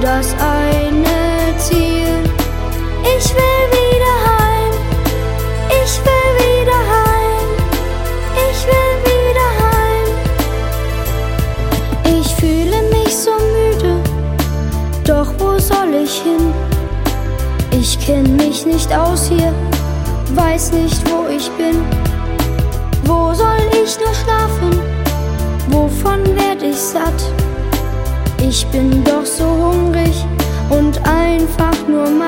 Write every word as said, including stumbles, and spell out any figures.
das eine Ziel. Ich will wieder heim, ich will wieder heim, ich will wieder heim. Ich fühle mich so müde, doch wo soll ich hin? Ich kenn mich nicht aus hier, weiß nicht, wo ich bin. Wo soll ich nur schlafen? Wovon werd ich satt? Ich bin doch so hungrig und einfach nur mal